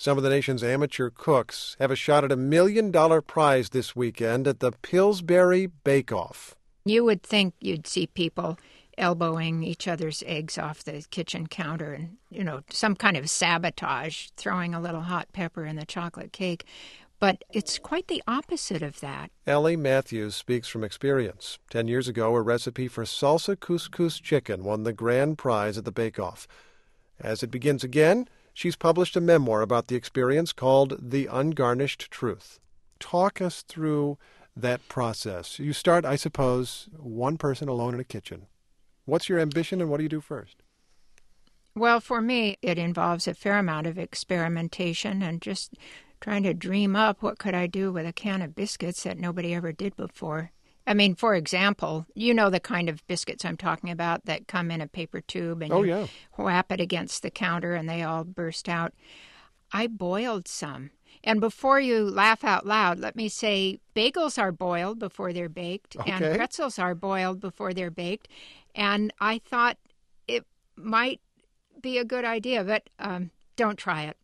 Some of the nation's amateur cooks have a shot at $1 million prize this weekend at the Pillsbury Bake Off. You would think you'd see people elbowing each other's eggs off the kitchen counter and, some kind of sabotage, throwing a little hot pepper in the chocolate cake. But it's quite the opposite of that. Ellie Matthews speaks from experience. 10 years ago, a recipe for salsa couscous chicken won the grand prize at the Bake Off. As it begins again, she's published a memoir about the experience called The Ungarnished Truth. Talk us through that process. You start, I suppose, one person alone in a kitchen. What's your ambition and what do you do first? Well, for me, it involves a fair amount of experimentation and just trying to dream up what could I do with a can of biscuits that nobody ever did before. I mean, for example, you know the kind of biscuits I'm talking about that come in a paper tube and you whap it against the counter and they all burst out. I boiled some. And before you laugh out loud, let me say bagels are boiled before they're baked and pretzels are boiled before they're baked. And I thought it might be a good idea, but don't try it.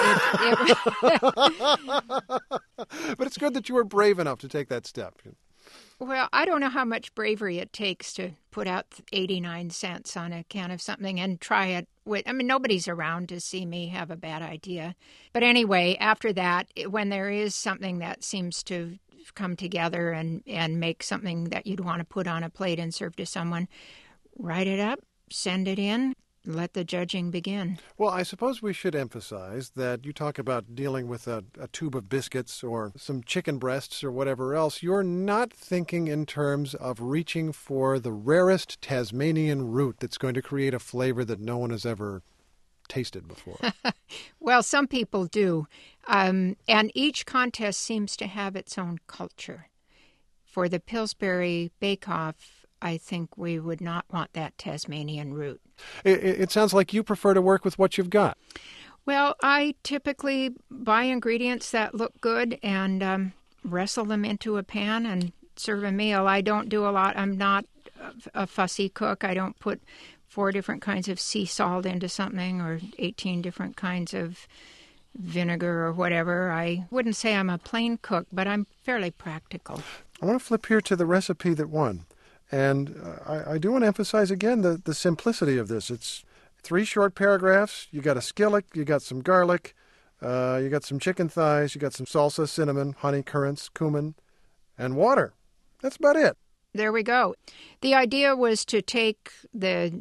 But it's good that you were brave enough to take that step. Well, I don't know how much bravery it takes to put out 89 cents on a can of something and try it nobody's around to see me have a bad idea. But anyway, after that, when there is something that seems to come together and make something that you'd want to put on a plate and serve to someone, write it up, send it in. Let the judging begin. Well, I suppose we should emphasize that you talk about dealing with a tube of biscuits or some chicken breasts or whatever else. You're not thinking in terms of reaching for the rarest Tasmanian root that's going to create a flavor that no one has ever tasted before. Well, some people do. And each contest seems to have its own culture. For the Pillsbury Bake Off, I think we would not want that Tasmanian root. It sounds like you prefer to work with what you've got. Well, I typically buy ingredients that look good and wrestle them into a pan and serve a meal. I don't do a lot. I'm not a fussy cook. I don't put 4 different kinds of sea salt into something or 18 different kinds of vinegar or whatever. I wouldn't say I'm a plain cook, but I'm fairly practical. I want to flip here to the recipe that won. And I do want to emphasize again the simplicity of this. It's 3 short paragraphs. You got a skillet, you got some garlic, you got some chicken thighs, you got some salsa, cinnamon, honey, currants, cumin, and water. That's about it. There we go. The idea was to take the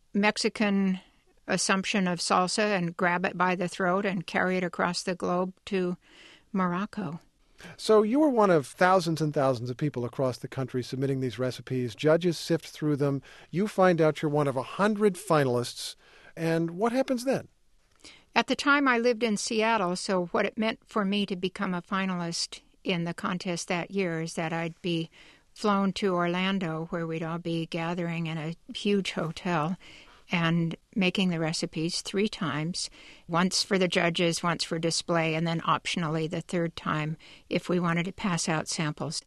Mexican assumption of salsa and grab it by the throat and carry it across the globe to Morocco. So you were one of thousands and thousands of people across the country submitting these recipes. Judges sift through them. You find out you're one of 100 finalists. And what happens then? At the time, I lived in Seattle, so what it meant for me to become a finalist in the contest that year is that I'd be flown to Orlando, where we'd all be gathering in a huge hotel and making the recipes 3 times, once for the judges, once for display, and then optionally the 3rd time if we wanted to pass out samples.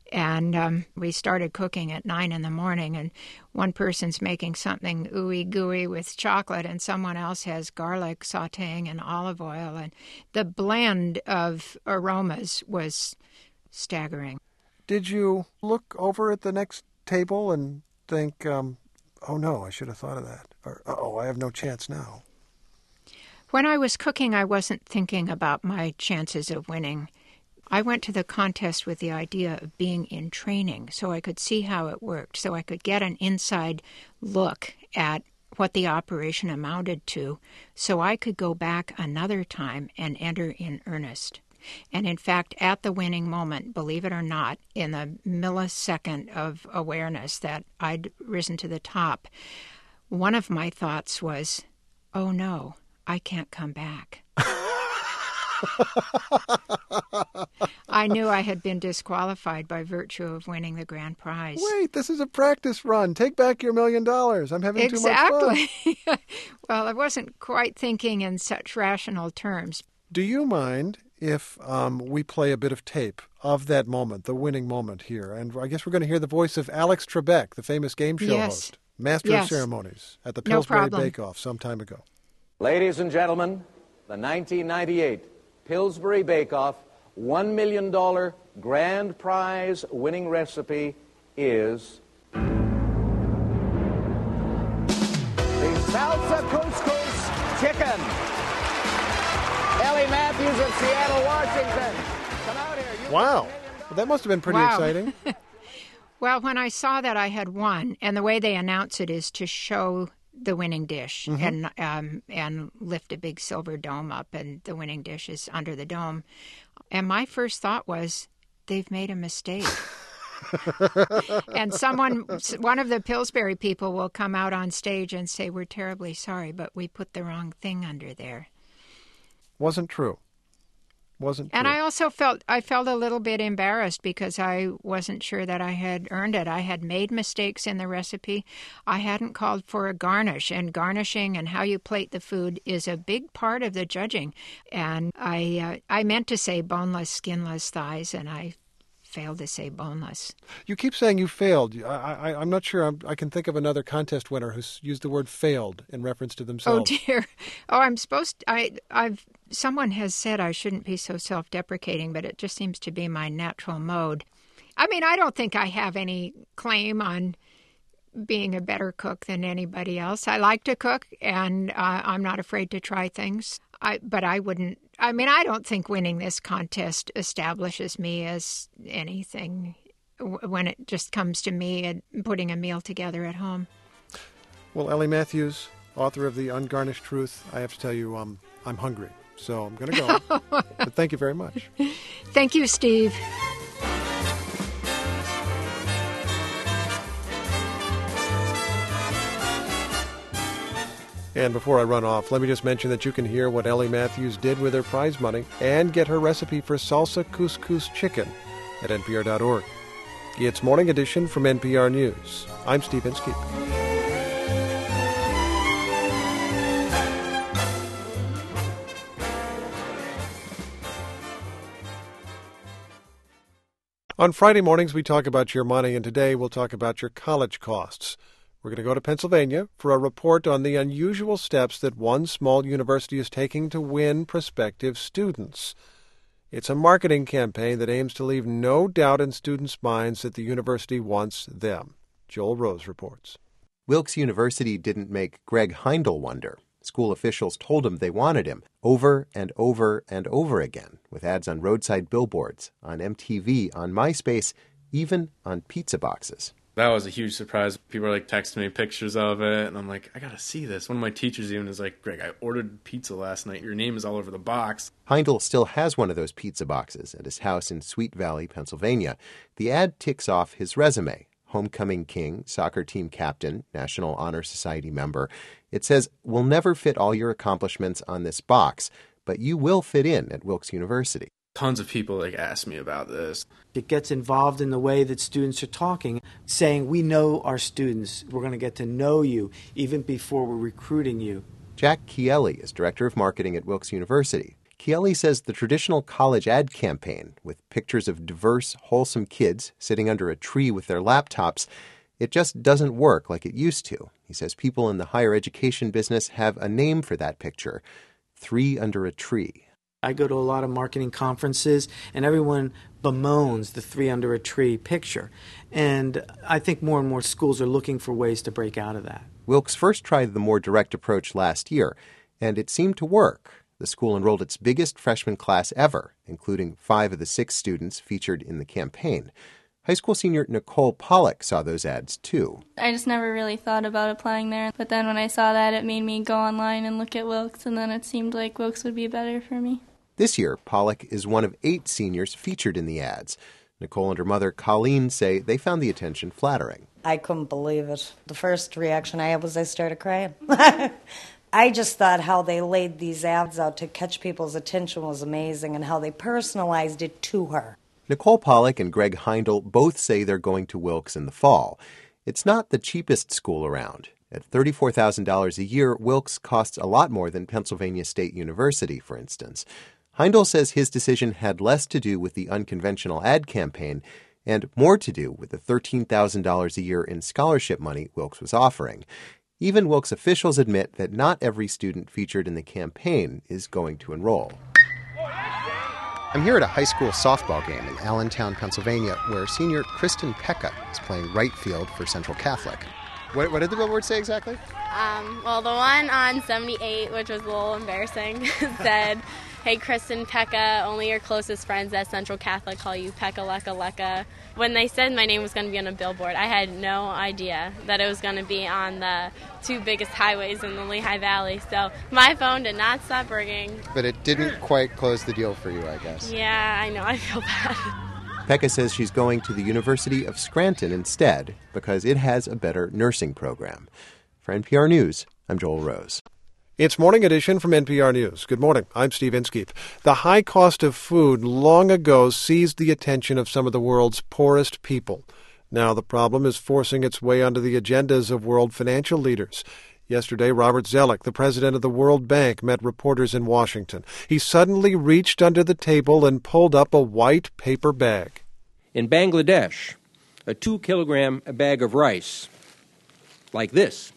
And we started cooking at 9 in the morning, and one person's making something ooey gooey with chocolate, and someone else has garlic sautéing and olive oil, and the blend of aromas was staggering. Did you look over at the next table and think, oh no, I should have thought of that, or uh-oh, I have no chance now? When I was cooking, I wasn't thinking about my chances of winning. I went to the contest with the idea of being in training so I could see how it worked, so I could get an inside look at what the operation amounted to, so I could go back another time and enter in earnest. And in fact, at the winning moment, believe it or not, in the millisecond of awareness that I'd risen to the top, one of my thoughts was, oh no, I can't come back. I knew I had been disqualified by virtue of winning the grand prize. Wait, this is a practice run. Take back your $1 million. I'm having too much fun. Exactly. Well, I wasn't quite thinking in such rational terms. Do you mind if we play a bit of tape of that moment, the winning moment here? And I guess we're going to hear the voice of Alex Trebek, the famous game show host, master of ceremonies at the Pillsbury Bake Off some time ago. Ladies and gentlemen, The 1998 Pillsbury Bake Off $1 million grand prize winning recipe is the salsa couscous chicken. Ellie Matthews of Seattle, Washington. Come out here. Wow. Well, that must have been pretty exciting. Well, when I saw that I had won, and the way they announce it is to show the winning dish and lift a big silver dome up, and the winning dish is under the dome. And my first thought was, they've made a mistake. And one of the Pillsbury people will come out on stage and say, we're terribly sorry, but we put the wrong thing under there. Wasn't true. And I also felt a little bit embarrassed because I wasn't sure that I had earned it. I had made mistakes in the recipe. I hadn't called for a garnish, and garnishing and how you plate the food is a big part of the judging. And I meant to say boneless, skinless thighs, and I failed to say boneless. You keep saying you failed. I'm not sure I can think of another contest winner who's used the word failed in reference to themselves. Oh, dear. Oh, I'm supposed to... Someone has said I shouldn't be so self-deprecating, but it just seems to be my natural mode. I mean, I don't think I have any claim on being a better cook than anybody else. I like to cook, and I'm not afraid to try things. But I wouldn't... I mean, I don't think winning this contest establishes me as anything when it just comes to me and putting a meal together at home. Well, Ellie Matthews, author of The Ungarnished Truth, I have to tell you, I'm hungry. So I'm going to go. But thank you very much. Thank you, Steve. And before I run off, let me just mention that you can hear what Ellie Matthews did with her prize money and get her recipe for salsa couscous chicken at npr.org. It's Morning Edition from NPR News. I'm Steve Inskeep. On Friday mornings, we talk about your money, and today we'll talk about your college costs. We're going to go to Pennsylvania for a report on the unusual steps that one small university is taking to win prospective students. It's a marketing campaign that aims to leave no doubt in students' minds that the university wants them. Joel Rose reports. Wilkes University didn't make Greg Heindel wonder. School officials told him they wanted him over and over and over again, with ads on roadside billboards, on MTV, on MySpace, even on pizza boxes. That was a huge surprise. People were texting me pictures of it, and I'm like, I gotta see this. One of my teachers even is like, Greg, I ordered pizza last night. Your name is all over the box. Heindel still has one of those pizza boxes at his house in Sweet Valley, Pennsylvania. The ad ticks off his resume. Homecoming king, soccer team captain, National Honor Society member. It says, we'll never fit all your accomplishments on this box, but you will fit in at Wilkes University. Tons of people ask me about this. It gets involved in the way that students are talking, saying, we know our students. We're going to get to know you even before we're recruiting you. Jack Chieli is director of marketing at Wilkes University. Chieli says the traditional college ad campaign, with pictures of diverse, wholesome kids sitting under a tree with their laptops, it just doesn't work like it used to. He says people in the higher education business have a name for that picture, 3 under a tree. I go to a lot of marketing conferences, and everyone bemoans the 3 under a tree picture. And I think more and more schools are looking for ways to break out of that. Wilkes first tried the more direct approach last year, and it seemed to work. The school enrolled its biggest freshman class ever, including 5 of the 6 students featured in the campaign. High school senior Nicole Pollock saw those ads, too. I just never really thought about applying there. But then when I saw that, it made me go online and look at Wilkes, and then it seemed like Wilkes would be better for me. This year, Pollock is one of 8 seniors featured in the ads. Nicole and her mother, Colleen, say they found the attention flattering. I couldn't believe it. The first reaction I had was I started crying. I just thought how they laid these ads out to catch people's attention was amazing, and how they personalized it to her. Nicole Pollock and Greg Heindel both say they're going to Wilkes in the fall. It's not the cheapest school around. At $34,000 a year, Wilkes costs a lot more than Pennsylvania State University, for instance. Heindel says his decision had less to do with the unconventional ad campaign and more to do with the $13,000 a year in scholarship money Wilkes was offering. Even Wilkes officials admit that not every student featured in the campaign is going to enroll. I'm here at a high school softball game in Allentown, Pennsylvania, where senior Kristen Pekka is playing right field for Central Catholic. What did the billboard say exactly? Well, the one on 78, which was a little embarrassing, said, "Hey, Kristen Pekka, only your closest friends at Central Catholic call you Pekka Leka Leka." When they said my name was going to be on a billboard, I had no idea that it was going to be on the two biggest highways in the Lehigh Valley. So my phone did not stop ringing. But it didn't quite close the deal for you, I guess. Yeah, I know. I feel bad. Pekka says she's going to the University of Scranton instead because it has a better nursing program. For NPR News, I'm Joel Rose. It's Morning Edition from NPR News. Good morning. I'm Steve Inskeep. The high cost of food long ago seized the attention of some of the world's poorest people. Now the problem is forcing its way onto the agendas of world financial leaders. Yesterday, Robert Zoellick, the president of the World Bank, met reporters in Washington. He suddenly reached under the table and pulled up a white paper bag. In Bangladesh, a 2-kilogram bag of rice, like this,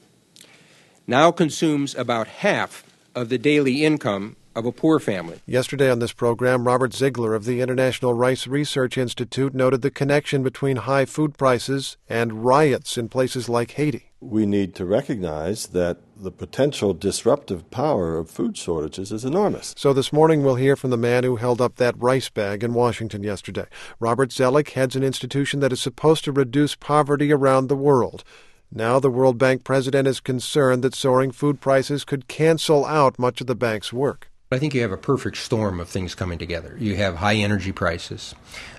now consumes about half of the daily income of a poor family. Yesterday on this program, Robert Ziegler of the International Rice Research Institute noted the connection between high food prices and riots in places like Haiti. We need to recognize that the potential disruptive power of food shortages is enormous. So this morning we'll hear from the man who held up that rice bag in Washington yesterday. Robert Zoellick heads an institution that is supposed to reduce poverty around the world. Now the World Bank president is concerned that soaring food prices could cancel out much of the bank's work. I think you have a perfect storm of things coming together. You have high energy prices.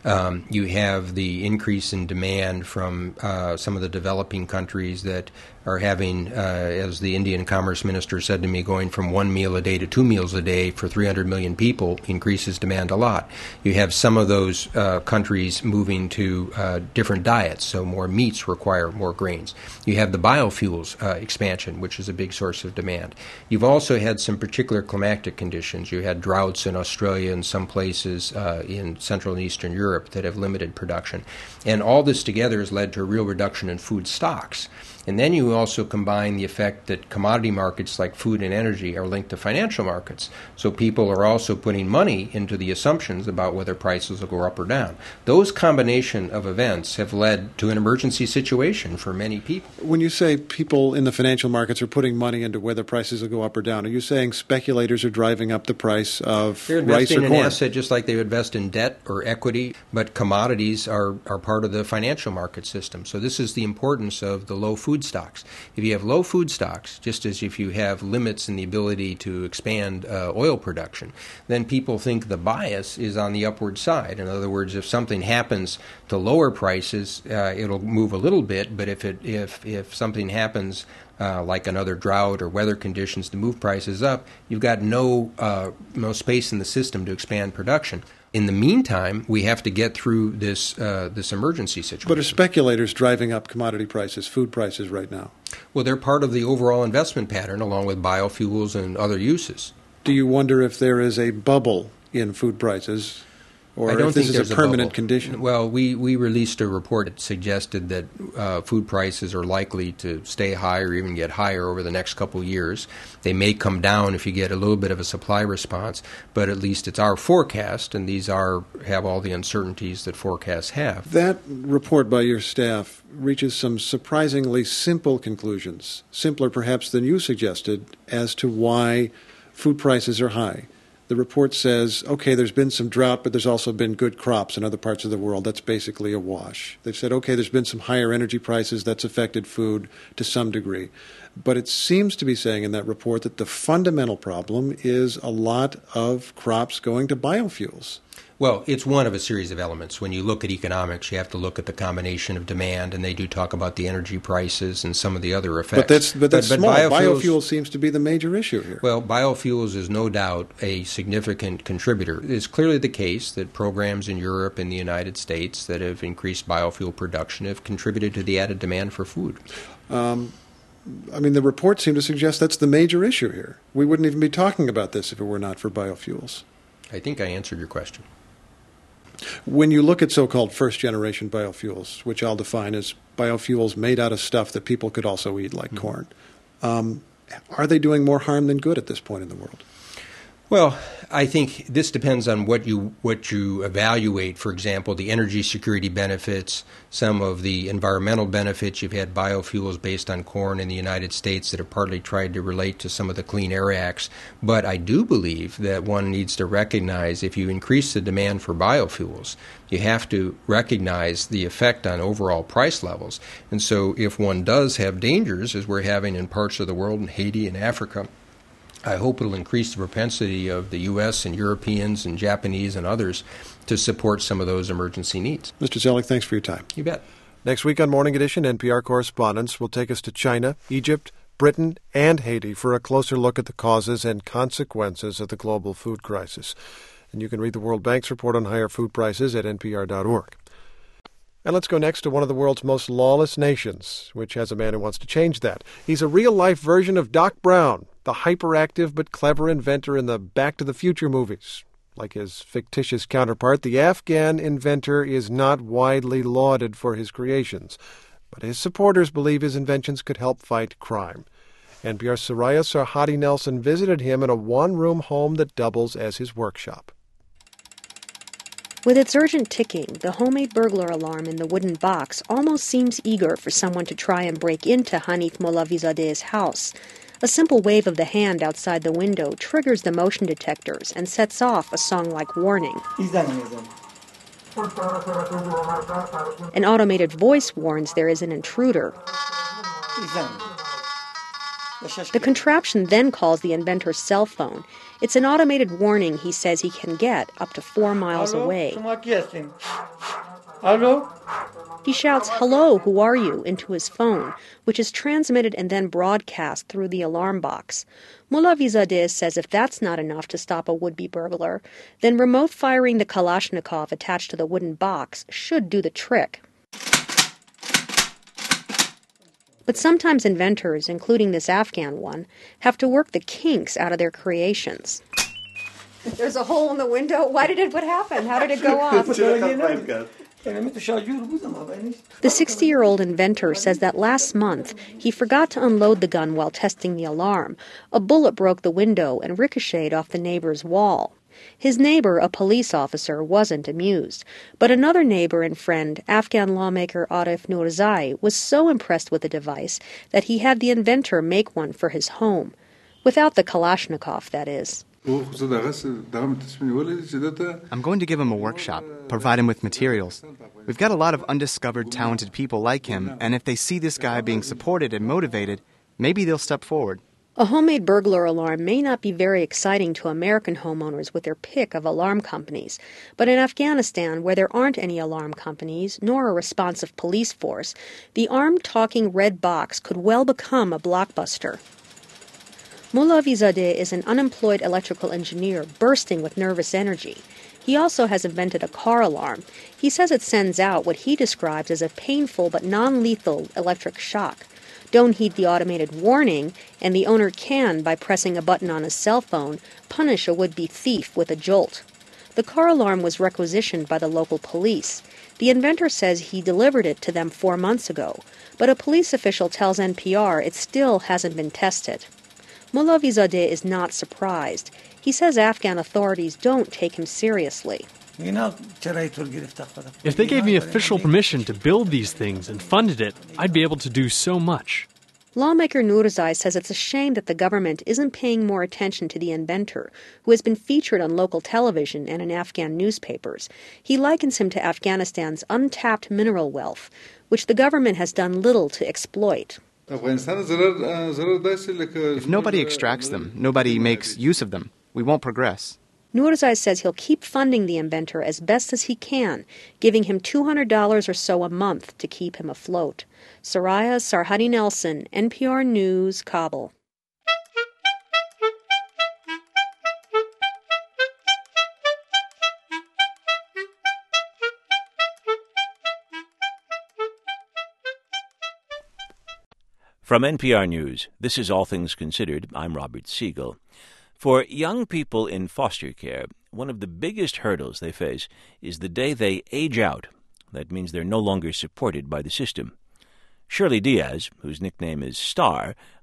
You have the increase in demand from some of the developing countries that are having, as the Indian Commerce Minister said to me, going from 1 meal a day to 2 meals a day for 300 million people increases demand a lot. You have some of those countries moving to different diets, so more meats require more grains. You have the biofuels expansion, which is a big source of demand. You've also had some particular climatic conditions. You had droughts in Australia and some places in Central and Eastern Europe that have limited production. And all this together has led to a real reduction in food stocks. And then you also combine the effect that commodity markets like food and energy are linked to financial markets. So people are also putting money into the assumptions about whether prices will go up or down. Those combination of events have led to an emergency situation for many people. When you say people in the financial markets are putting money into whether prices will go up or down, are you saying speculators are driving up the price of rice or corn? They're investing in an asset just like they would invest in debt or equity, but commodities are part of the financial market system. So this is the importance of the low food stocks. If you have low food stocks, just as if you have limits in the ability to expand oil production, then people think the bias is on the upward side. In other words, if something happens to lower prices, it'll move a little bit, but if something happens like another drought or weather conditions to move prices up, you've got no space in the system to expand production. In the meantime, we have to get through this emergency situation. But are speculators driving up commodity prices, food prices right now? Well, they're part of the overall investment pattern along with biofuels and other uses. Do you wonder if there is a bubble in food prices? Or I don't if this think is a permanent condition? Well, we released a report that suggested that food prices are likely to stay high or even get higher over the next couple of years. They may come down if you get a little bit of a supply response, but at least it's our forecast, and these have all the uncertainties that forecasts have. That report by your staff reaches some surprisingly simple conclusions, simpler perhaps than you suggested, as to why food prices are high. The report says, okay, there's been some drought, but there's also been good crops in other parts of the world. That's basically a wash. They've said, okay, there's been some higher energy prices. That's affected food to some degree. But it seems to be saying in that report that the fundamental problem is a lot of crops going to biofuels. Well, it's one of a series of elements. When you look at economics, you have to look at the combination of demand, and they do talk about the energy prices and some of the other effects. But that's small. Biofuels seems to be the major issue here. Well, biofuels is no doubt a significant contributor. It's clearly the case that programs in Europe and the United States that have increased biofuel production have contributed to the added demand for food. The reports seem to suggest that's the major issue here. We wouldn't even be talking about this if it were not for biofuels. I think I answered your question. When you look at so-called first-generation biofuels, which I'll define as biofuels made out of stuff that people could also eat, like corn, Are they doing more harm than good at this point in the world? Well, I think this depends on what you evaluate. For example, the energy security benefits, some of the environmental benefits. You've had biofuels based on corn in the United States that have partly tried to relate to some of the Clean Air Acts. But I do believe that one needs to recognize if you increase the demand for biofuels, you have to recognize the effect on overall price levels. And so if one does have dangers, as we're having in parts of the world, in Haiti and Africa, I hope it'll increase the propensity of the U.S. and Europeans and Japanese and others to support some of those emergency needs. Mr. Zelick, thanks for your time. You bet. Next week on Morning Edition, NPR correspondents will take us to China, Egypt, Britain, and Haiti for a closer look at the causes and consequences of the global food crisis. And you can read the World Bank's report on higher food prices at npr.org. And let's go next to one of the world's most lawless nations, which has a man who wants to change that. He's a real-life version of Doc Brown, the hyperactive but clever inventor in the Back to the Future movies. Like his fictitious counterpart, the Afghan inventor is not widely lauded for his creations, but his supporters believe his inventions could help fight crime. NPR's Soraya Sarhadi Nelson visited him in a one-room home that doubles as his workshop. With its urgent ticking, the homemade burglar alarm in the wooden box almost seems eager for someone to try and break into Hanif Mollavizade's house. A simple wave of the hand outside the window triggers the motion detectors and sets off a song-like warning. An automated voice warns there is an intruder. The contraption then calls the inventor's cell phone. It's an automated warning he says he can get up to 4 miles away. Hello? He shouts, "Hello, who are you?" into his phone, which is transmitted and then broadcast through the alarm box. Mollavizadeh says if that's not enough to stop a would-be burglar, then remote firing the Kalashnikov attached to the wooden box should do the trick. But sometimes inventors, including this Afghan one, have to work the kinks out of their creations. There's a hole in the window. Why did it? What happened? How did it go off? The 60-year-old inventor says that last month he forgot to unload the gun while testing the alarm. A bullet broke the window and ricocheted off the neighbor's wall. His neighbor, a police officer, wasn't amused. But another neighbor and friend, Afghan lawmaker Arif Nurzai, was so impressed with the device that he had the inventor make one for his home. Without the Kalashnikov, that is. I'm going to give him a workshop, provide him with materials. We've got a lot of undiscovered, talented people like him, and if they see this guy being supported and motivated, maybe they'll step forward. A homemade burglar alarm may not be very exciting to American homeowners with their pick of alarm companies, but in Afghanistan, where there aren't any alarm companies, nor a responsive police force, the armed talking red box could well become a blockbuster. Mollavizadeh is an unemployed electrical engineer bursting with nervous energy. He also has invented a car alarm. He says it sends out what he describes as a painful but non-lethal electric shock. Don't heed the automated warning, and the owner can, by pressing a button on his cell phone, punish a would-be thief with a jolt. The car alarm was requisitioned by the local police. The inventor says he delivered it to them 4 months ago, but a police official tells NPR it still hasn't been tested. Mollavizadeh is not surprised. He says Afghan authorities don't take him seriously. If they gave me official permission to build these things and funded it, I'd be able to do so much. Lawmaker Nurzai says it's a shame that the government isn't paying more attention to the inventor, who has been featured on local television and in Afghan newspapers. He likens him to Afghanistan's untapped mineral wealth, which the government has done little to exploit. If nobody extracts them, nobody makes use of them, we won't progress. Nurzai says he'll keep funding the inventor as best as he can, giving him $200 or so a month to keep him afloat. Soraya Sarhadi Nelson, NPR News, Kabul. From NPR News, this is All Things Considered. I'm Robert Siegel. For young people in foster care, one of the biggest hurdles they face is the day they age out. That means they're no longer supported by the system. Shirley Diaz, whose nickname is Star,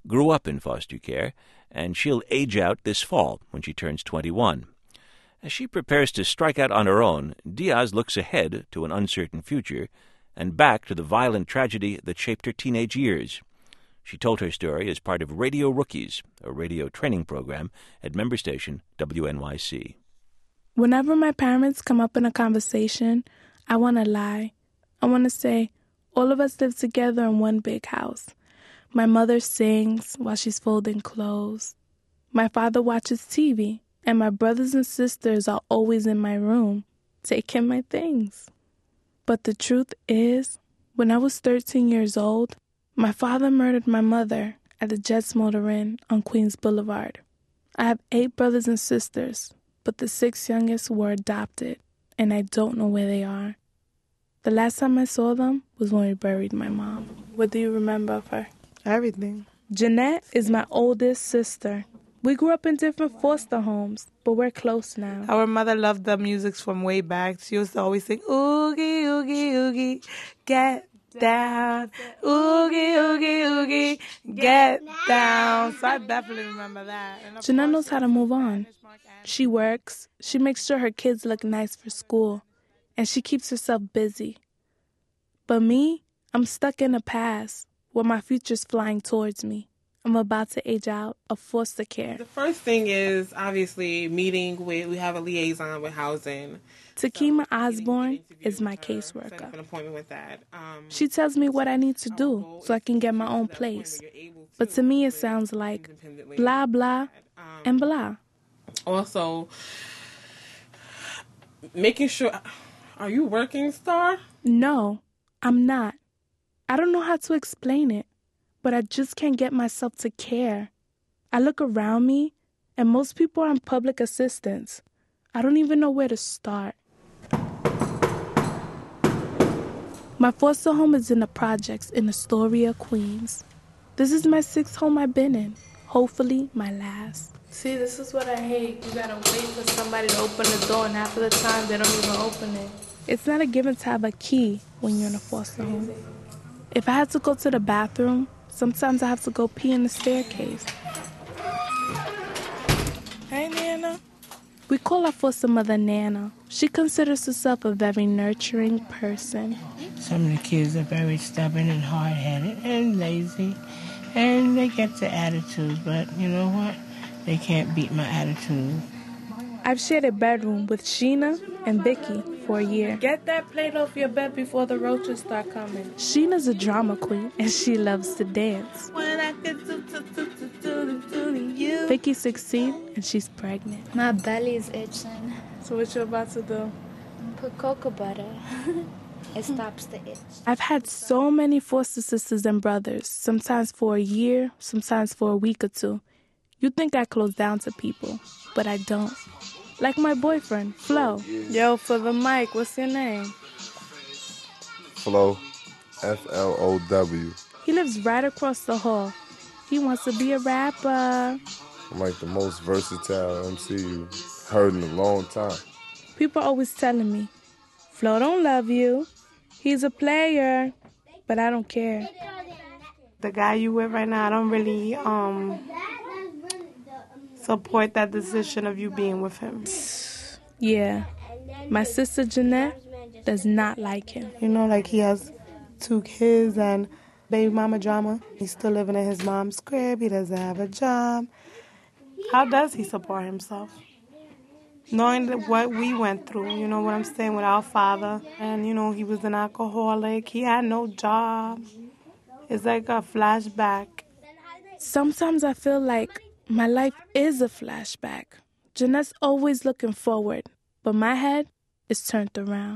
grew up in foster care, and she'll age out this fall when she turns 21. As she prepares to strike out on her own, Diaz looks ahead to an uncertain future and back to the violent tragedy that shaped her teenage years. She told her story as part of Radio Rookies, a radio training program at member station WNYC. Whenever my parents come up in a conversation, I want to lie. I want to say, all of us live together in one big house. My mother sings while she's folding clothes. My father watches TV, and my brothers and sisters are always in my room, taking my things. But the truth is, when I was 13 years old, my father murdered my mother at the Jets Motor Inn on Queens Boulevard. I have 8 brothers and sisters, but the 6 youngest were adopted, and I don't know where they are. The last time I saw them was when we buried my mom. What do you remember of her? Everything. Jeanette is my oldest sister. We grew up in different foster homes, but we're close now. Our mother loved the music from way back. She used to always sing, oogie, oogie, oogie, get down. Oogie, oogie, oogie, get down. So I definitely remember that. Jeanette knows how to move on. She works, she makes sure her kids look nice for school, and she keeps herself busy. But me, I'm stuck in the past, where my future's flying towards me. I'm about to age out of foster care. The first thing is, obviously, we have a liaison with housing. Takima Osborne is my caseworker. Set up an appointment with that. She tells me what I need to do so I can get my own place. But to me, it sounds like blah, blah, and blah. Also, making sure... Are you working, Star? No, I'm not. I don't know how to explain it, but I just can't get myself to care. I look around me, and most people are on public assistance. I don't even know where to start. My foster home is in the projects in Astoria, Queens. This is my 6th home I've been in. Hopefully, my last. See, this is what I hate. You gotta wait for somebody to open the door, and half of the time, they don't even open it. It's not a given to have a key when you're in a foster home. If I had to go to the bathroom, sometimes I have to go pee in the staircase. Hey, Nana. We call our foster mother Nana. She considers herself a very nurturing person. Some of the kids are very stubborn and hard-headed and lazy, and they get the attitudes, but you know what? They can't beat my attitude. I've shared a bedroom with Sheena and Vicky for a year. Get that plate off your bed before the roaches start coming. Sheena's a drama queen, and she loves to dance. Vicky's 16, and she's pregnant. My belly's itching. So what you about to do? Put cocoa butter. It stops the itch. I've had so many foster sisters and brothers, sometimes for a year, sometimes for a week or two. You'd think I close down to people, but I don't. Like my boyfriend, Flo. Yo, for the mic, what's your name? Flo, F-L-O-W. He lives right across the hall. He wants to be a rapper. I'm like the most versatile MC you've heard in a long time. People are always telling me, Flo don't love you. He's a player, but I don't care. The guy you with right now, I don't really support that decision of you being with him. Yeah. My sister Jeanette does not like him. You know, like he has 2 kids and baby mama drama. He's still living in his mom's crib. He doesn't have a job. How does he support himself? Knowing what we went through, you know what I'm saying, with our father. And, you know, he was an alcoholic. He had no job. It's like a flashback. Sometimes I feel like my life is a flashback. Jeanette's always looking forward, but my head is turned around.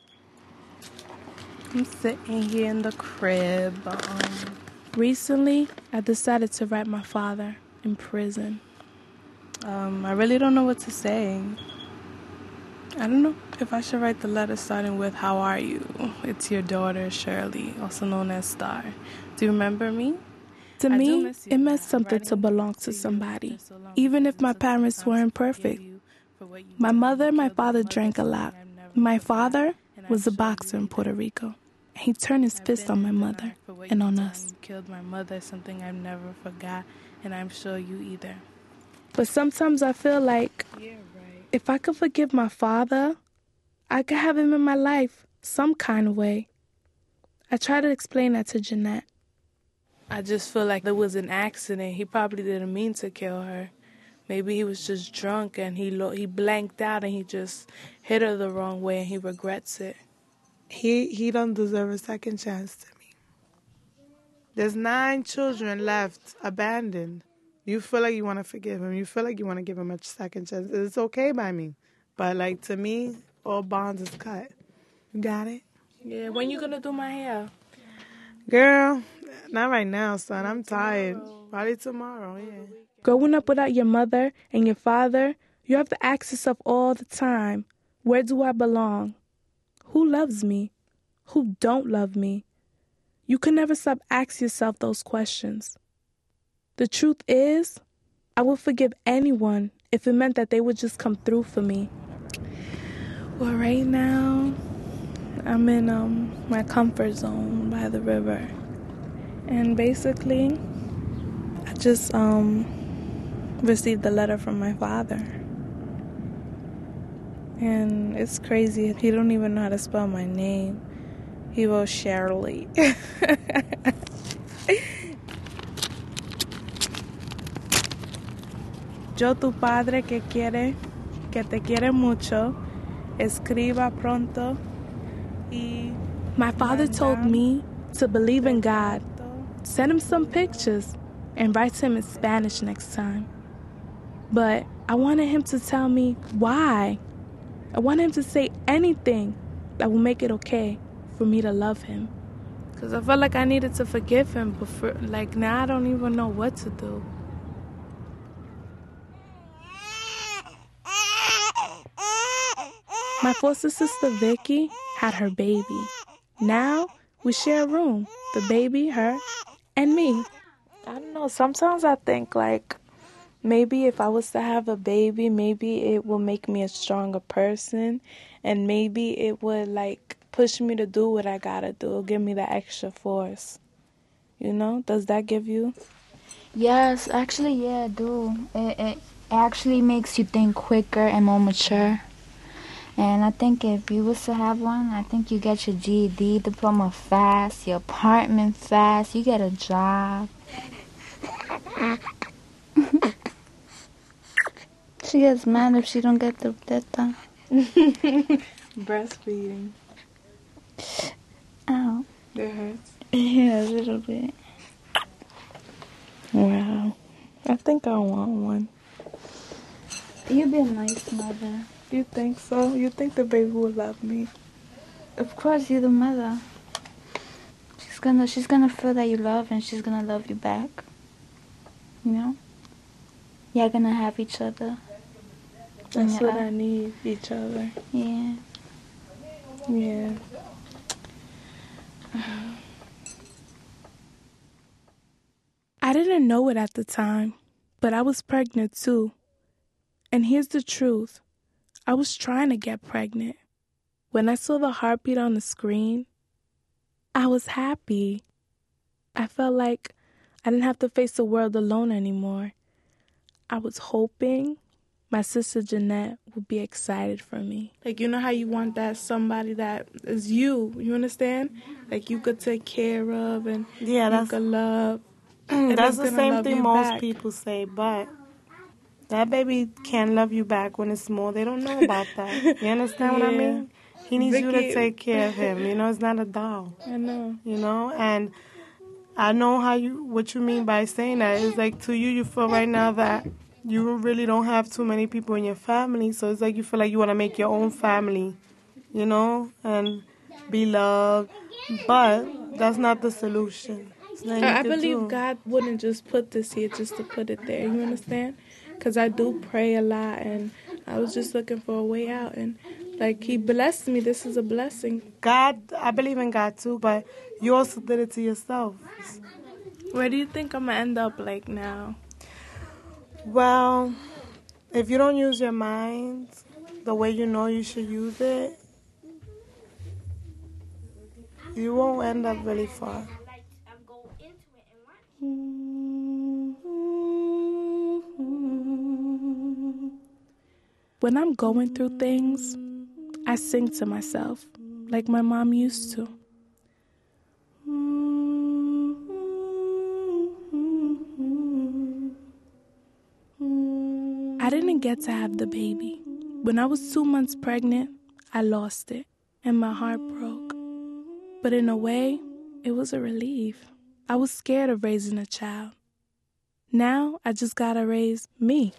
I'm sitting here in the crib. Recently, I decided to write my father in prison. I really don't know what to say. I don't know if I should write the letter starting with, "How are you? It's your daughter, Shirley, also known as Star. Do you remember me?" To me, it meant something to belong to somebody, even if my parents weren't perfect. My mother and my father drank a lot. My father was a boxer in Puerto Rico. He turned his fist on my mother and on us. You killed my mother, something I've never forgot, and I'm sure you either. But sometimes I feel like if I could forgive my father, I could have him in my life some kind of way. I try to explain that to Jeanette. I just feel like it was an accident. He probably didn't mean to kill her. Maybe he was just drunk and he blanked out and he just hit her the wrong way and he regrets it. He don't deserve a second chance to me. There's 9 children left, abandoned. You feel like you want to forgive him. You feel like you want to give him a second chance. It's okay by me. But, like, to me, all bonds is cut. You got it? Yeah, when you going to do my hair? Girl, not right now, son. I'm tired. Probably tomorrow, yeah. Growing up without your mother and your father, you have to ask yourself all the time, where do I belong? Who loves me? Who don't love me? You can never stop asking yourself those questions. The truth is, I would forgive anyone if it meant that they would just come through for me. Well, right now, I'm in my comfort zone by the river. And basically, I just received a letter from my father. And it's crazy. He don't even know how to spell my name. He wrote Shirley. Yo, tu padre que te quiere mucho, escriba pronto. Y my father told me to believe in God, send him some pictures, and write to him in Spanish next time. But I wanted him to tell me why. I wanted him to say anything that will make it okay for me to love him. Because I felt like I needed to forgive him, but now I don't even know what to do. My foster sister Vicky had her baby. Now we share a room, the baby, her, and me. I don't know, sometimes I think like maybe if I was to have a baby, maybe it will make me a stronger person, and maybe it would like push me to do what I gotta do, give me the extra force. You know, does that give you? Yes, actually, yeah, I do. It actually makes you think quicker and more mature. And I think if you was to have one, I think you get your GED diploma fast, your apartment fast, you get a job. She gets mad if she don't get the teta. Breastfeeding. Ow. It hurts. Yeah, a little bit. Wow. I think I want one. You'd be a nice mother. You think so? You think the baby will love me? Of course, you're the mother. She's gonna feel that you love, and she's gonna love you back. You know? You're gonna have each other. That's what I need, each other. Yeah. Yeah. I didn't know it at the time, but I was pregnant too. And here's the truth. I was trying to get pregnant. When I saw the heartbeat on the screen, I was happy. I felt like I didn't have to face the world alone anymore. I was hoping my sister Jeanette would be excited for me. Like, you know how you want that somebody that is you understand? Like, you could take care of and you could love. That's the same thing most people say, but that baby can't love you back when it's small. They don't know about that. You understand what I mean? He needs you to take care of him. You know, it's not a doll. I know. You know, and I know what you mean by saying that. It's like to you feel right now that you really don't have too many people in your family. So it's like you feel like you want to make your own family, you know, and be loved. But that's not the solution. I believe God wouldn't just put this here just to put it there. You understand? Because I do pray a lot, and I was just looking for a way out. And, like, He blessed me. This is a blessing. God, I believe in God, too, but you also did it to yourself. Where do you think I'm going to end up, like, now? Well, if you don't use your mind the way you know you should use it, you won't end up really far. When I'm going through things, I sing to myself like my mom used to. I didn't get to have the baby. When I was 2 months pregnant, I lost it, and my heart broke. But in a way, it was a relief. I was scared of raising a child. Now, I just gotta raise me.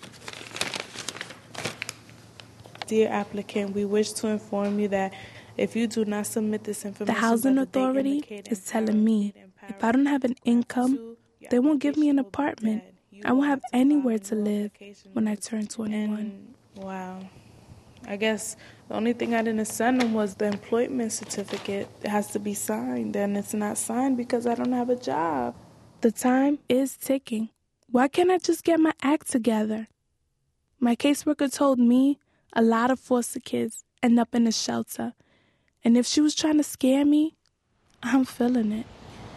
Dear applicant, we wish to inform you that if you do not submit this information, The housing authority is telling me if I don't have an income, they won't give me an apartment. I won't have anywhere to live when I turn 21. Wow. I guess the only thing I didn't send them was the employment certificate. It has to be signed, and it's not signed because I don't have a job. The time is ticking. Why can't I just get my act together? My caseworker told me a lot of foster kids end up in a shelter. And if she was trying to scare me, I'm feeling it.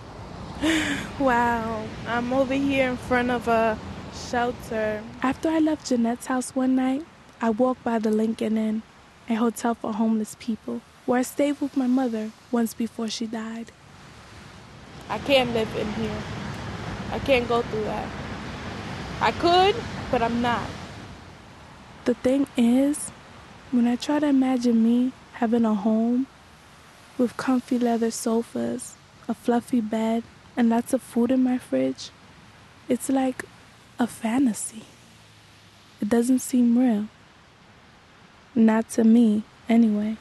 Wow, I'm over here in front of a shelter. After I left Jeanette's house one night, I walked by the Lincoln Inn, a hotel for homeless people, where I stayed with my mother once before she died. I can't live in here. I can't go through that. I could, but I'm not. The thing is, when I try to imagine me having a home with comfy leather sofas, a fluffy bed, and lots of food in my fridge, it's like a fantasy. It doesn't seem real. Not to me, anyway.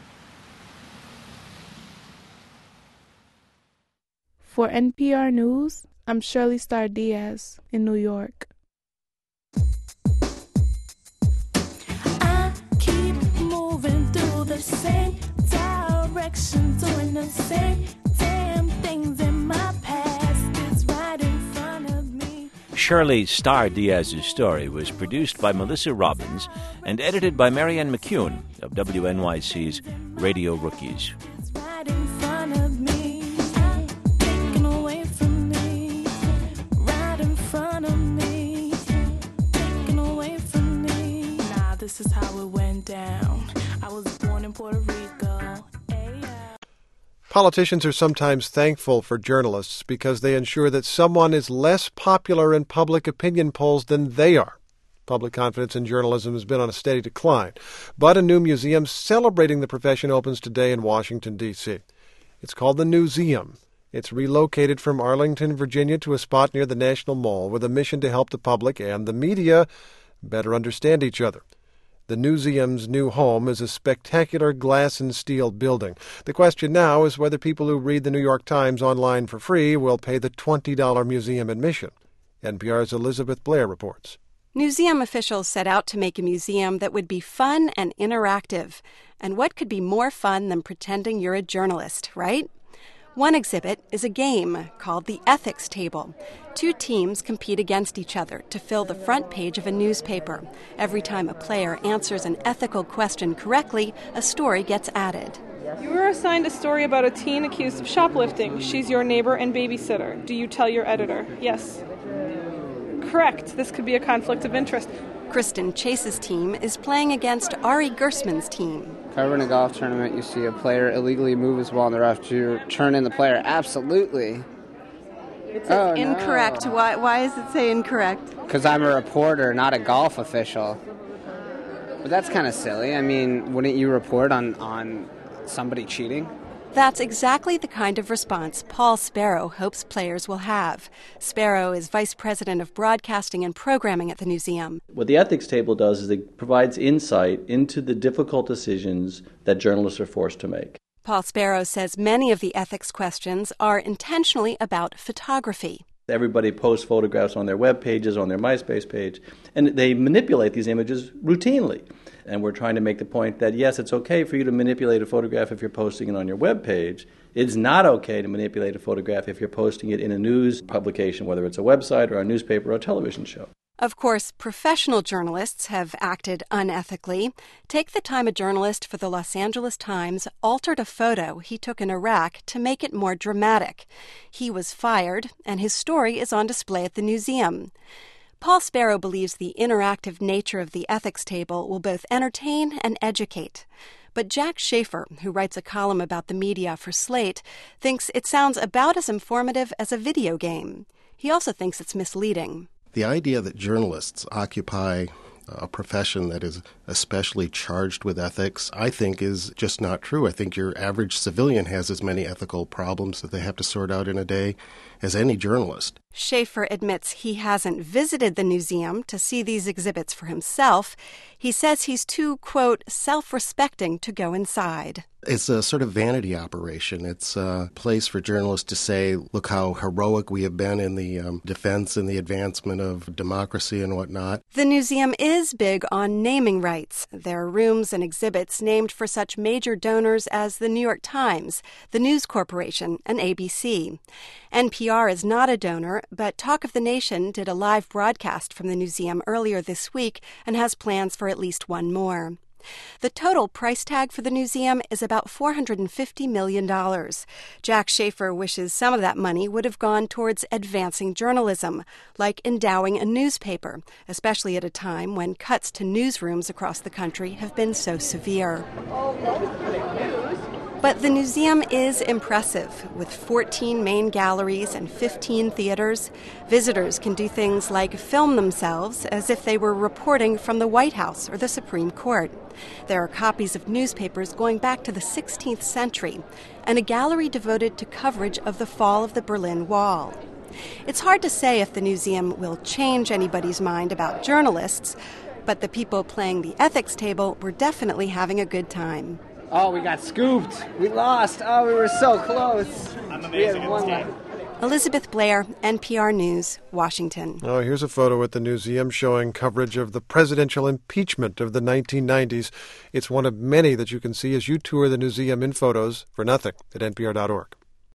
For NPR News, I'm Shirley Star Diaz in New York. I keep moving through the same direction, doing the same damn things in my past. It's right in front of me. Shirley Star Diaz's story was produced by Melissa Robbins and edited by Marianne McCune of WNYC's Radio Rookies. It's right in front of me, taken away from me, right in front of me, taken away from me. Nah, this is how it went down. I was born in Puerto Rico. Politicians are sometimes thankful for journalists because they ensure that someone is less popular in public opinion polls than they are. Public confidence in journalism has been on a steady decline, but a new museum celebrating the profession opens today in Washington, D.C. It's called the Newseum. It's relocated from Arlington, Virginia to a spot near the National Mall with a mission to help the public and the media better understand each other. The Newseum's new home is a spectacular glass and steel building. The question now is whether people who read the New York Times online for free will pay the $20 museum admission. NPR's Elizabeth Blair reports. Newseum officials set out to make a museum that would be fun and interactive. And what could be more fun than pretending you're a journalist, right? One exhibit is a game called the Ethics Table. 2 teams compete against each other to fill the front page of a newspaper. Every time a player answers an ethical question correctly, a story gets added. You were assigned a story about a teen accused of shoplifting. She's your neighbor and babysitter. Do you tell your editor? Yes. Correct. This could be a conflict of interest. Kristen Chase's team is playing against Ari Gersman's team. If ever in a golf tournament you see a player illegally move his ball in the rough, do you turn in the player? Absolutely. It says incorrect. No. Why does it say incorrect? Because I'm a reporter, not a golf official. But that's kind of silly. I mean, wouldn't you report on somebody cheating? That's exactly the kind of response Paul Sparrow hopes players will have. Sparrow is vice president of broadcasting and programming at the Newseum. What the ethics table does is it provides insight into the difficult decisions that journalists are forced to make. Paul Sparrow says many of the ethics questions are intentionally about photography. Everybody posts photographs on their web pages, on their MySpace page, and they manipulate these images routinely. And we're trying to make the point that, yes, it's okay for you to manipulate a photograph if you're posting it on your web page. It's not okay to manipulate a photograph if you're posting it in a news publication, whether it's a website or a newspaper or a television show. Of course, professional journalists have acted unethically. Take the time a journalist for the Los Angeles Times altered a photo he took in Iraq to make it more dramatic. He was fired, and his story is on display at the museum. Paul Sparrow believes the interactive nature of the ethics table will both entertain and educate. But Jack Schaefer, who writes a column about the media for Slate, thinks it sounds about as informative as a video game. He also thinks it's misleading. The idea that journalists occupy a profession that is especially charged with ethics, I think is just not true. I think your average civilian has as many ethical problems that they have to sort out in a day as any journalist. Schaefer admits he hasn't visited the museum to see these exhibits for himself. He says he's too, quote, self-respecting to go inside. It's a sort of vanity operation. It's a place for journalists to say, look how heroic we have been in the defense and the advancement of democracy and whatnot. The museum is big on naming rights. There are rooms and exhibits named for such major donors as the New York Times, the News Corporation, and ABC. NPR is not a donor, but Talk of the Nation did a live broadcast from the museum earlier this week and has plans for at least one more. The total price tag for the museum is about $450 million. Jack Schaefer wishes some of that money would have gone towards advancing journalism, like endowing a newspaper, especially at a time when cuts to newsrooms across the country have been so severe. But the museum is impressive. With 14 main galleries and 15 theaters, visitors can do things like film themselves as if they were reporting from the White House or the Supreme Court. There are copies of newspapers going back to the 16th century, and a gallery devoted to coverage of the fall of the Berlin Wall. It's hard to say if the museum will change anybody's mind about journalists, but the people playing the ethics table were definitely having a good time. Oh, we got scooped. We lost. Oh, we were so close. We had one left. Elizabeth Blair, NPR News, Washington. Oh, here's a photo at the museum showing coverage of the presidential impeachment of the 1990s. It's one of many that you can see as you tour the museum in photos for nothing at npr.org.